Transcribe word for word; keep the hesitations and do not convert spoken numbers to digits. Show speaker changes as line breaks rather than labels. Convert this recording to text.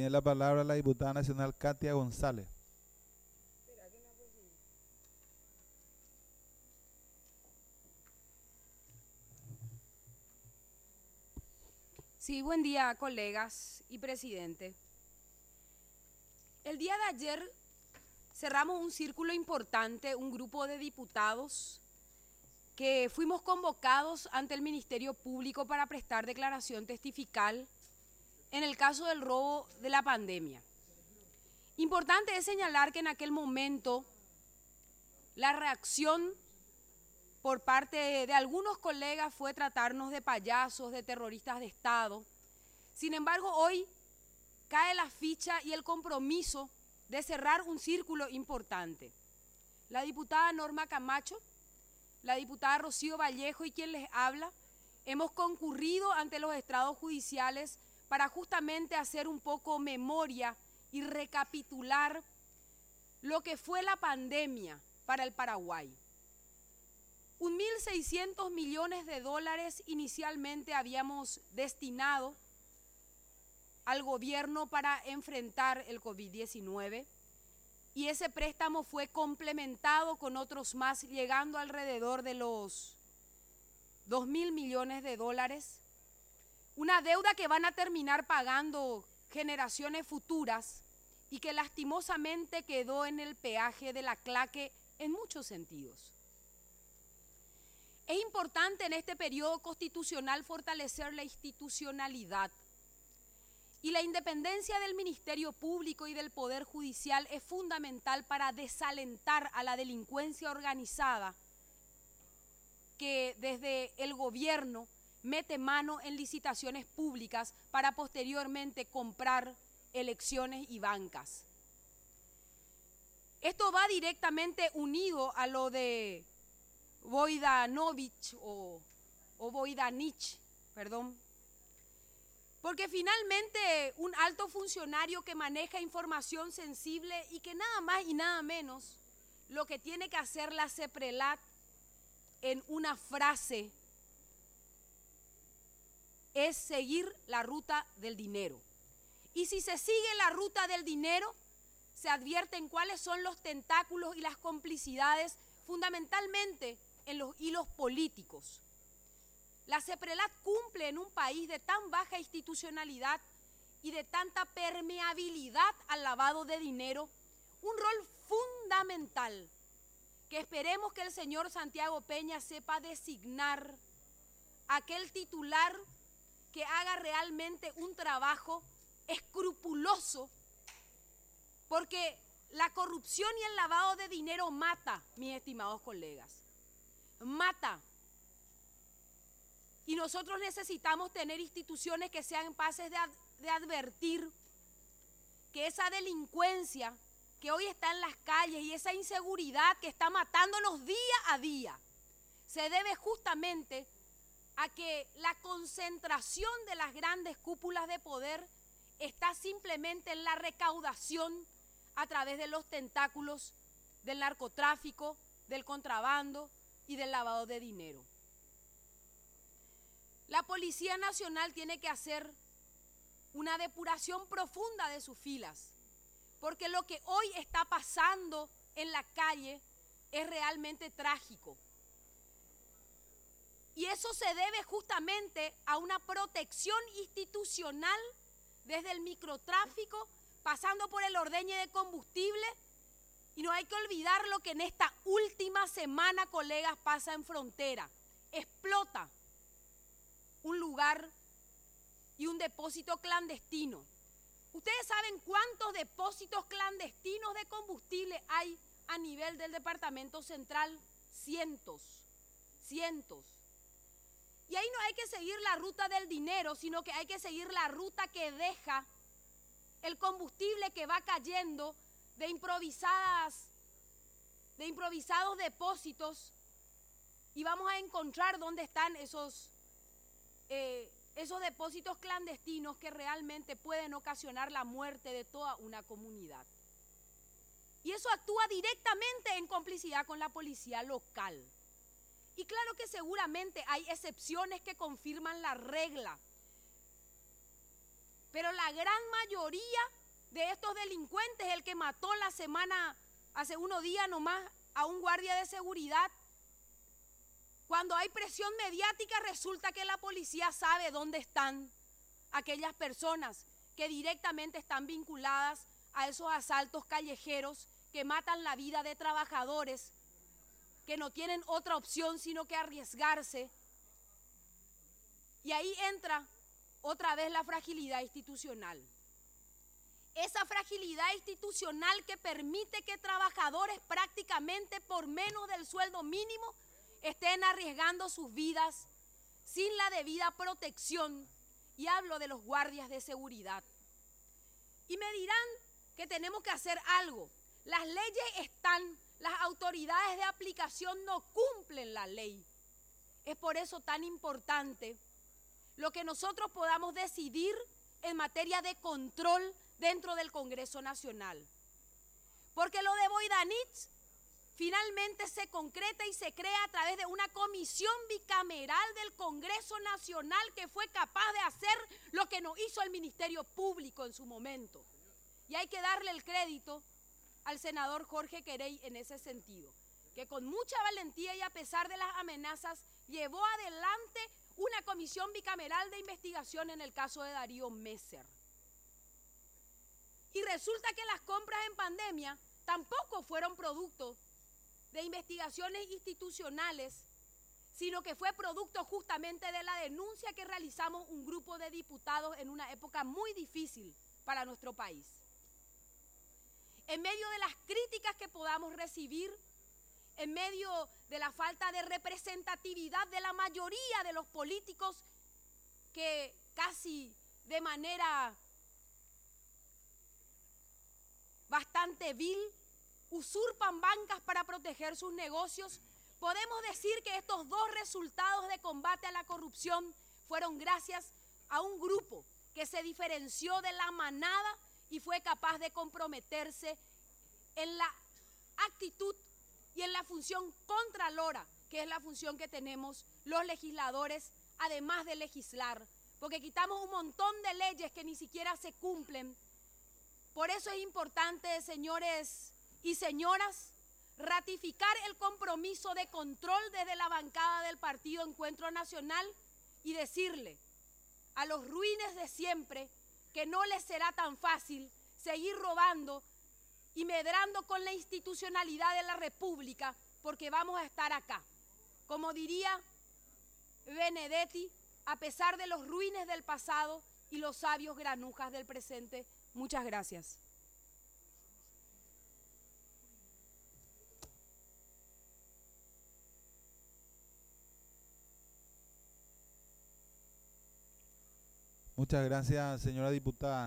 Tiene la palabra la diputada nacional Katia González.
Sí, buen día, colegas y presidente. El día de ayer cerramos un círculo importante, un grupo de diputados que fuimos convocados ante el Ministerio Público para prestar declaración testifical en el caso del robo de la pandemia. Importante es señalar que en aquel momento la reacción por parte de algunos colegas fue tratarnos de payasos, de terroristas de Estado. Sin embargo, hoy cae la ficha y el compromiso de cerrar un círculo importante. La diputada Norma Camacho, la diputada Rocío Vallejo y quien les habla, hemos concurrido ante los estrados judiciales para justamente hacer un poco memoria y recapitular lo que fue la pandemia para el Paraguay. Un mil seiscientos millones de dólares inicialmente habíamos destinado al gobierno para enfrentar el COVID diecinueve y ese préstamo fue complementado con otros más, llegando alrededor de los dos mil millones de dólares. Una deuda que van a terminar pagando generaciones futuras y que lastimosamente quedó en el peaje de la claque en muchos sentidos. Es importante en este periodo constitucional fortalecer la institucionalidad y la independencia del Ministerio Público y del Poder Judicial es fundamental para desalentar a la delincuencia organizada que desde el gobierno mete mano en licitaciones públicas para posteriormente comprar elecciones y bancas. Esto va directamente unido a lo de Bogdanovich o, o Bogdanich, perdón, porque finalmente un alto funcionario que maneja información sensible y que nada más y nada menos lo que tiene que hacer la CEPRELAT en una frase es seguir la ruta del dinero. Y si se sigue la ruta del dinero, se advierten cuáles son los tentáculos y las complicidades fundamentalmente en los hilos políticos. La CEPRELAT cumple en un país de tan baja institucionalidad y de tanta permeabilidad al lavado de dinero un rol fundamental que esperemos que el señor Santiago Peña sepa designar aquel titular que haga realmente un trabajo escrupuloso, porque la corrupción y el lavado de dinero mata, mis estimados colegas. Mata. Y nosotros necesitamos tener instituciones que sean capaces de, ad, de advertir que esa delincuencia que hoy está en las calles y esa inseguridad que está matándonos día a día se debe justamente a que la concentración de las grandes cúpulas de poder está simplemente en la recaudación a través de los tentáculos del narcotráfico, del contrabando y del lavado de dinero. La Policía Nacional tiene que hacer una depuración profunda de sus filas, porque lo que hoy está pasando en la calle es realmente trágico. Y eso se debe justamente a una protección institucional desde el microtráfico, pasando por el ordeñe de combustible. Y no hay que olvidar lo que en esta última semana, colegas, pasa en frontera. Explota un lugar y un depósito clandestino. ¿Ustedes saben cuántos depósitos clandestinos de combustible hay a nivel del Departamento Central? Cientos, cientos. Y ahí no hay que seguir la ruta del dinero, sino que hay que seguir la ruta que deja el combustible que va cayendo de improvisadas, de improvisados depósitos, y vamos a encontrar dónde están esos, eh, esos depósitos clandestinos que realmente pueden ocasionar la muerte de toda una comunidad. Y eso actúa directamente en complicidad con la policía local. Y claro que seguramente hay excepciones que confirman la regla. Pero la gran mayoría de estos delincuentes, el que mató la semana, hace unos días nomás, a un guardia de seguridad, cuando hay presión mediática resulta que la policía sabe dónde están aquellas personas que directamente están vinculadas a esos asaltos callejeros que matan la vida de trabajadores que no tienen otra opción sino que arriesgarse. Y ahí entra otra vez la fragilidad institucional. Esa fragilidad institucional que permite que trabajadores prácticamente por menos del sueldo mínimo estén arriesgando sus vidas sin la debida protección, y hablo de los guardias de seguridad. Y me dirán que tenemos que hacer algo. Las leyes están, las autoridades de aplicación no cumplen la ley. Es por eso tan importante lo que nosotros podamos decidir en materia de control dentro del Congreso Nacional. Porque lo de Voidanich finalmente se concreta y se crea a través de una comisión bicameral del Congreso Nacional que fue capaz de hacer lo que no hizo el Ministerio Público en su momento. Y hay que darle el crédito al senador Jorge Querey en ese sentido, que con mucha valentía y a pesar de las amenazas llevó adelante una comisión bicameral de investigación en el caso de Darío Messer. Y resulta que las compras en pandemia tampoco fueron producto de investigaciones institucionales, sino que fue producto justamente de la denuncia que realizamos un grupo de diputados en una época muy difícil para nuestro país. En medio de las críticas que podamos recibir, en medio de la falta de representatividad de la mayoría de los políticos que casi de manera bastante vil usurpan bancas para proteger sus negocios, podemos decir que estos dos resultados de combate a la corrupción fueron gracias a un grupo que se diferenció de la manada y fue capaz de comprometerse en la actitud y en la función contralora, que es la función que tenemos los legisladores, además de legislar, porque quitamos un montón de leyes que ni siquiera se cumplen. Por eso es importante, señores y señoras, ratificar el compromiso de control desde la bancada del Partido Encuentro Nacional y decirle a los ruines de siempre que no les será tan fácil seguir robando y medrando con la institucionalidad de la República, porque vamos a estar acá. Como diría Benedetti, a pesar de los ruines del pasado y los sabios granujas del presente. Muchas gracias.
Muchas gracias, señora diputada.